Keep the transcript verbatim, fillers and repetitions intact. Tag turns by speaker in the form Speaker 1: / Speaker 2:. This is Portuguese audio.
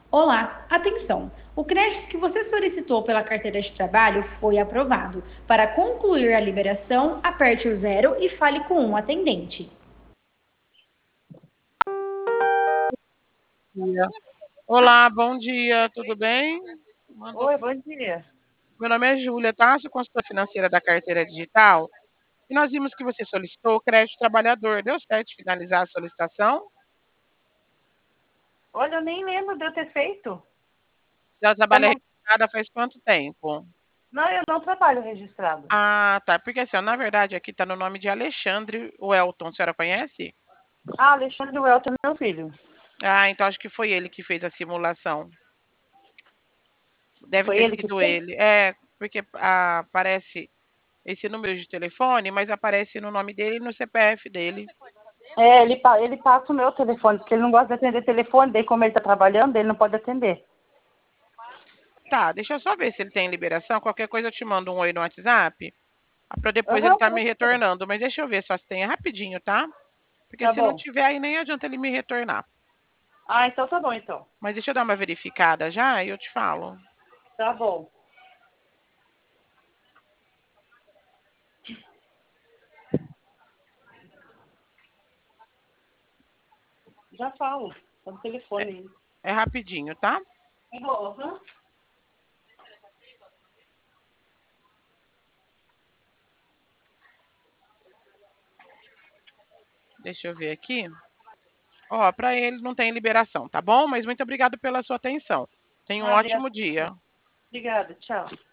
Speaker 1: Olá, atenção! O crédito que você solicitou pela carteira de trabalho foi aprovado. Para concluir a liberação, aperte o zero e fale com um atendente.
Speaker 2: Dia. Olá, bom dia, tudo bem? Mandou-
Speaker 3: Oi, bom dia.
Speaker 2: Meu nome é Júlia, tá? Sou consultora financeira da carteira digital. E nós vimos que você solicitou o crédito trabalhador. Deu certo finalizar a solicitação?
Speaker 3: Olha, eu nem lembro de eu ter feito.
Speaker 2: Você já
Speaker 3: Tá
Speaker 2: trabalha
Speaker 3: no-
Speaker 2: registrada faz quanto tempo?
Speaker 3: Não, eu não trabalho registrado.
Speaker 2: Ah, tá. Porque assim, ó, na verdade aqui tá no nome de Alexandre Welton. A senhora conhece?
Speaker 3: Ah, Alexandre Welton é meu filho.
Speaker 2: Ah, então acho que foi ele que fez a simulação. Deve
Speaker 3: Foi
Speaker 2: ter
Speaker 3: ele que
Speaker 2: sido
Speaker 3: fez?
Speaker 2: ele. É, porque ah, aparece esse número de telefone, mas aparece no nome dele e no C P F dele.
Speaker 3: É, ele, pa- ele passa o meu telefone, porque ele não gosta de atender telefone, daí como ele tá trabalhando, ele não pode atender.
Speaker 2: Tá, deixa eu só ver se ele tem liberação. Qualquer coisa eu te mando um oi no WhatsApp, para depois ele
Speaker 3: Aham,
Speaker 2: tá me
Speaker 3: pode ser.
Speaker 2: retornando. Mas deixa eu ver só se tem é rapidinho, tá? Porque
Speaker 3: Tá
Speaker 2: se não
Speaker 3: bom.
Speaker 2: tiver, aí nem adianta ele me retornar.
Speaker 3: Ah, então tá bom, então.
Speaker 2: Mas deixa eu dar uma verificada já e eu te falo.
Speaker 3: Tá bom. Já falo. Tá no telefone
Speaker 2: É,
Speaker 3: ainda.
Speaker 2: é rapidinho, tá?
Speaker 3: Tá bom, aham.
Speaker 2: Deixa eu ver aqui. Ó, para ele não tem liberação, tá bom? Mas muito obrigado pela sua atenção. Tenha um
Speaker 3: Ah, obrigada.
Speaker 2: ótimo dia.
Speaker 3: Obrigada, tchau.